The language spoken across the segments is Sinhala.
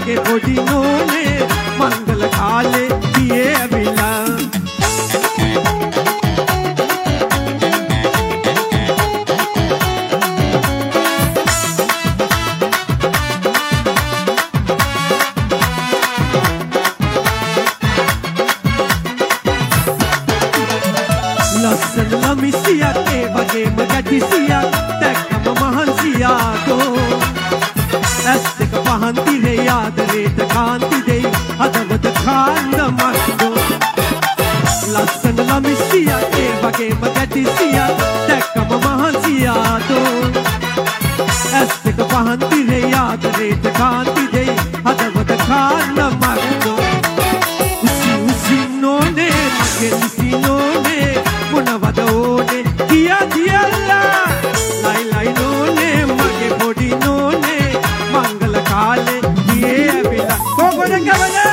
මගේ පොඩි නෝනේ මංගල කාලේ ගියේ ඇවිල්ලා ලස්සන ළමිසියක් ඒ වගේම ගැටිසියක් දැක්කම මහන්සියාකෝ ඇස් දෙක පහන් තිරේ ආදරේට කාන්ති දෙයි හදවත කාන්දමක්දෝ ලස්සන ළමිසියක් ඒ වගේම ගැටිසියක් දැක්කම මහන්සියාකෝ ඇස් දෙක පහන් තිරේ ආදරේට කාන්ති දෙයි හදවත කාන්දමක්දෝ උසි උසි නෝනේ මගේ උසි නෝනේ මොනවද ඕනේ කියා දියල්ලා ලයි ලයි නෝනේ මගේ පොඩි නෝනේ මංගල කාලේ ගියේ ඇවිල්ලා කොකොද කවද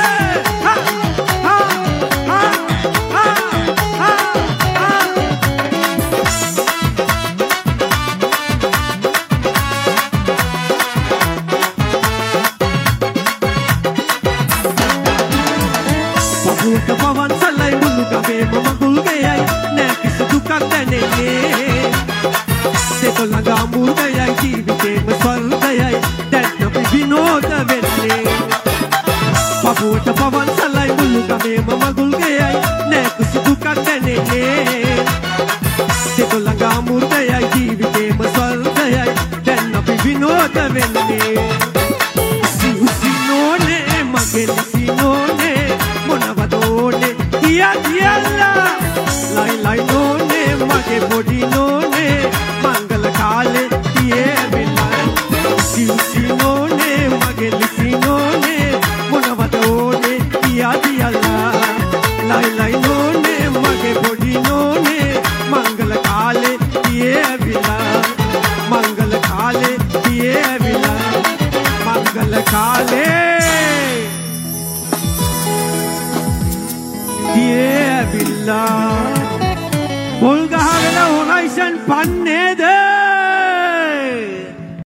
පහුවට පවන් සලයි මුළු ගමේම මඟුල් ගයයි නෑ කිසි දුකක් දැනෙන්නේ දෙතොළඟ අමුදයයි ජීවිතේම ස්වර්ගයයි දැන් අපි විනෝද වෙන්නේ පහුවට පවන් සලයි මුළු ගමේම මඟුල් ගයයි නෑ කිසි දුකක් දැනෙන්නේ දෙතොළඟ අමුදයයි ජීවිතේම ස්වර්ගයයි දැන් අපි විනෝද වෙන්නේ උසි නෝනේ මගේ නිසි නෝනේ මොනවද ඕනේ කියා දියල්ලා ලයි ලයි නෝනේ මගේ පොඩි නෝනේ මංගල කාලේ ගියේ ඇවිල්ලා සිව්සි නෝනේ මගේ ලිසි නෝනේ මොනවද ඕනේ කියා දියල්ලා ලයි ලයි නෝනේ මගේ පොඩි නෝනේ මංගල කාලේ ගියේ ඇවිල්ලා මංගල කාලේ ගියේ ඇවිල්ලා මංගල කාලේ ගියේ ඇවිල්ලා මුල් ගහගෙන හොරයිසන් පන්නේද